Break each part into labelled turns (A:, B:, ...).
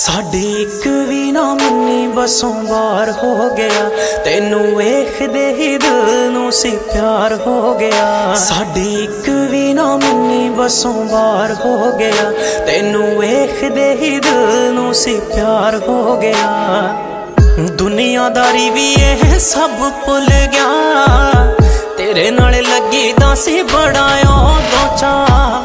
A: साडी एक भी ना मन्नी बसों बार हो गया, तेनू वेखदे ही दिल नू सी प्यार हो गया। साडी एक भी ना मन्नी बसों बार हो गया, तेनू वेखदे ही दिल नू सी प्यार हो गया। दुनियादारी भी ये सब भुल गया, तेरे नाल लगी दासी बड़ायो दो चा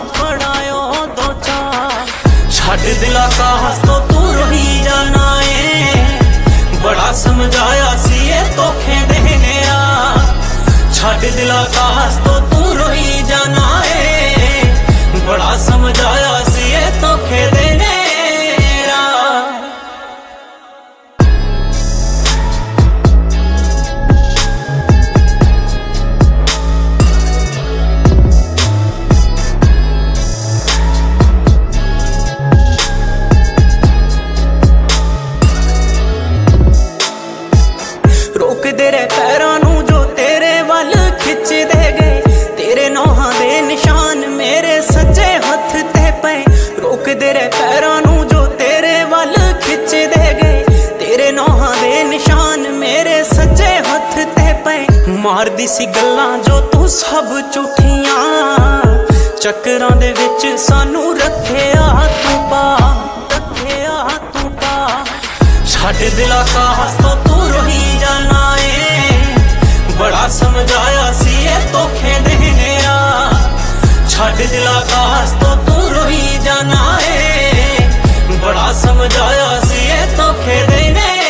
A: छड़ दिला का हस तो तू रोही जाना है, बड़ा समझाया सी ये धोखे देने आ। छड़ दिला का हस तो तू रोही जाना है, बड़ा समझाया सी ये धोखे देने आ। तेरे पैरां नू जो तेरे वल खिच दे गए, तेरे नौहां दे निशान मेरे सज्जे हथ ते पे। रोक तेरे पैरां नू जो तेरे वल खिच दे गए, तेरे नौहां दे निशान मेरे सज्जे हथ ते पे। मार दी सी गल्लां जो तू सब झूठियां, चक्करां दे विच सानू रखेआ तू पा। छड़ दिला का हस तो तू रोही जाना है, बड़ा समझाया सी ये धोखे देने आ। छड़ दिला का हस तो तू रोही जाना है, बड़ा समझाया सी ये धोखे देने आ।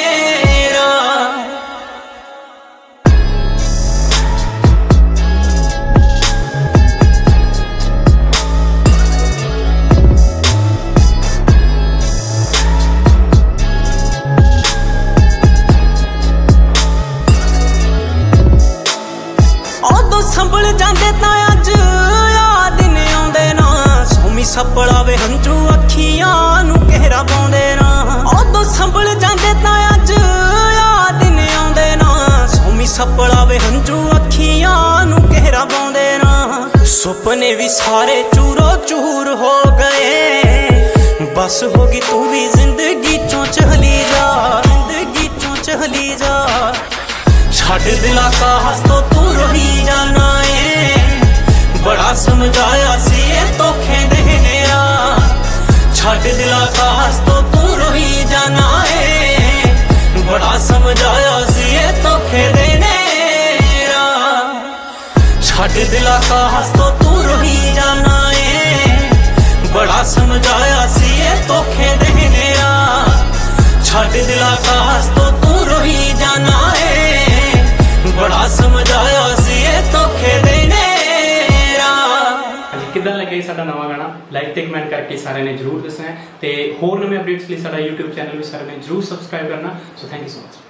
A: संभल जाते तां अज याद नहीं आउंदे ना, सोमी सपड़ा वे हंझू अखियां नू घेरा पाउंदे ना। उदों संभल जाते तां अज याद नहीं आउंदे ना, सोमी सपड़ा वे हंझू अखियां नू घेरा पाउंदे ना। सुपने भी सारे चूरो चूर हो गए, बस होगी तू भी जिंदगी चों चली जा, जिंदगी चों चली जा। छड़ दिला का हस तो तू रोही जाना है, बड़ा समझाया सी ये धोखे देने आ। छड़ दिला का हस तो तू रोही जाना है, बड़ा समझाया सी ये धोखे देने आ। छड़ दिला का हस तो तू रोही जाना है, बड़ा समझाया सी ये धोखे देने आ। छड़ दिला का हस तो तू रोही जाना है, बड़ा समझाया सी ये धोखे देने आ।
B: किदां लगे साडा नवा गाना लाइक ते कमेंट करके सारे ने जरूर दसना है, ते होर नवे अपडेट्स लिए साडा YouTube चैनल भी सारे ने जरूर सब्सक्राइब करना। So thank you so much.